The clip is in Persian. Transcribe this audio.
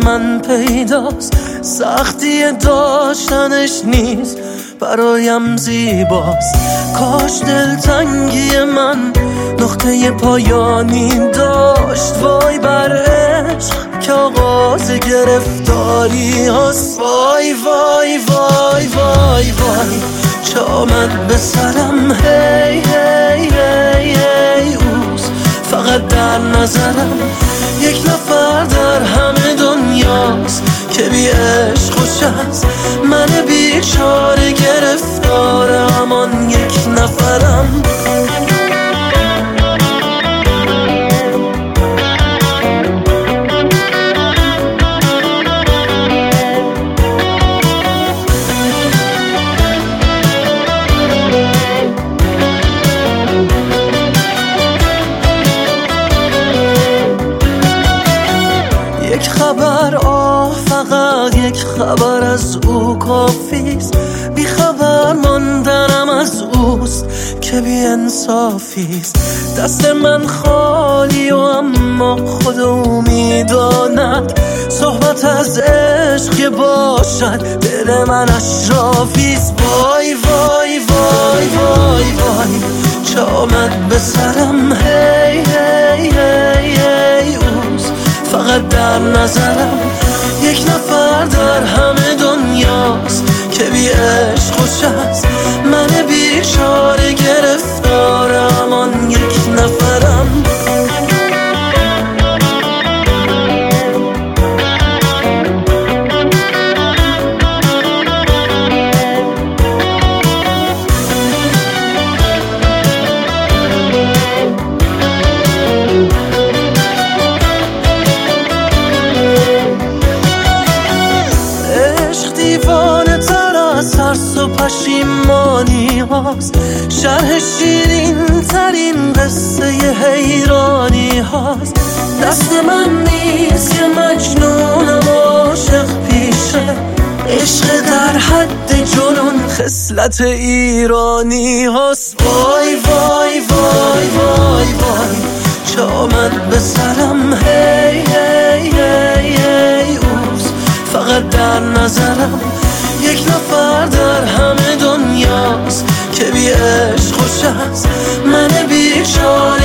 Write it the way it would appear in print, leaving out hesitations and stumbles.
من پیداست، سختی داشتنش نیست برایم زیباست. کاش دلتنگی من نقطه پایانی داشت. وای بر عشق که آغاز گرفتاری هست. وای وای وای وای وای چه آمد به سرم. هی هی هی هی اوست فقط در نظرم. یک نفر در همه دنیاست که بی عشق خوش است. من بیچاره گرفتار همان یک نفرم. یک خبر فقط یک خبر از او کافیست. بی خبر ماندنم از اوست که بی انصافیست. دست من خالی و اما خود او میداند. صحبت از عشق که باشد دل من اشرافیست. وای وای وای وای وای چه آمد به سرم. هی هی هی هی اوست فقط در نظرم. یک نفر در همه دنیاست که بی عشق خوش است. من بیچاره گرفتار همان یک نفرم. دیوانه تر از ترس و پشیمانی هاست. شرح شیرین ترین قصه حیرانی هاست. دست من نیست که مجنونم عاشق پیشه. عشق در حد جنون خصلت ایرانی هاست. وای وای وای وای وای چه آمد به سرم. هی هی هی هی اوست فقط در نظرم. یک نفر در همه دنیاست که بی عشق خوش است. من بیچاره